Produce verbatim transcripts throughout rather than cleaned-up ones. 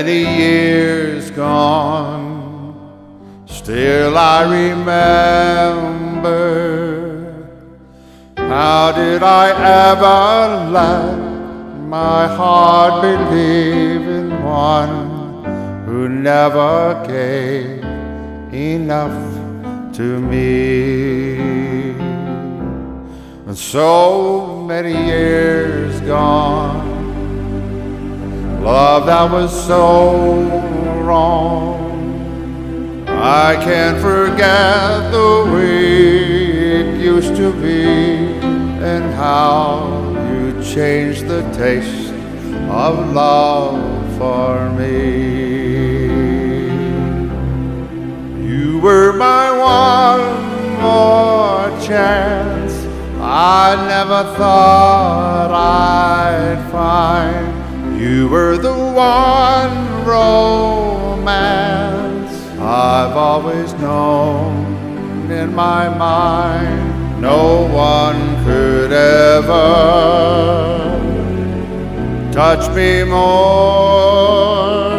many years gone, still I remember. How did I ever let my heart believe in one who never gave enough to me? And so many years gone, love that was so wrong, I can't forget the way it used to be, and how you changed the taste of love for me. You were my one more chance I never thought I'd find. You were the one romance I've always known in my mind. No one could ever touch me more.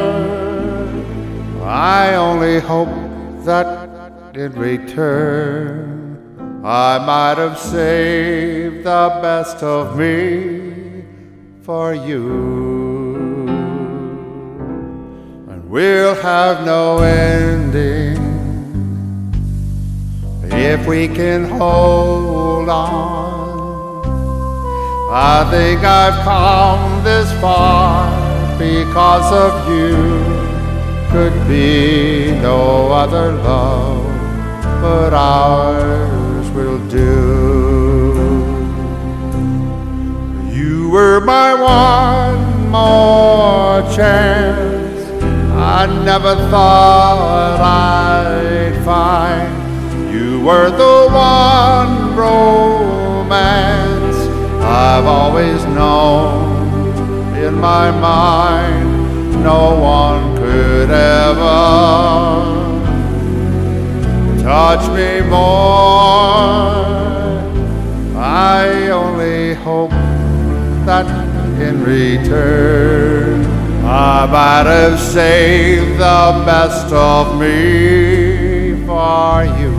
I only hope that in return I might have saved the best of me for you. And we'll have no ending if we can hold on. I think I've come this far because of you. Could be no other love but ours will do. You were my one more chance I never thought I'd find. You were the one romance I've always known in my mind. No one could ever touch me more. I only hope that in return I might have saved the best of me for you.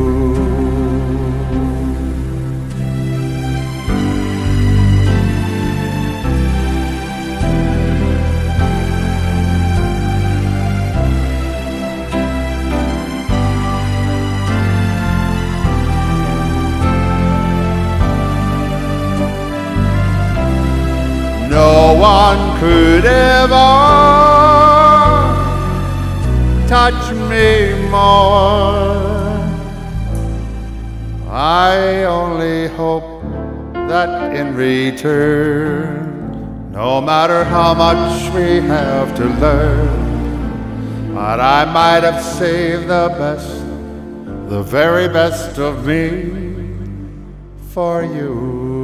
No one could ever touch me more. I only hope that in return, no matter how much we have to learn, that I might have saved the best, the very best of me for you.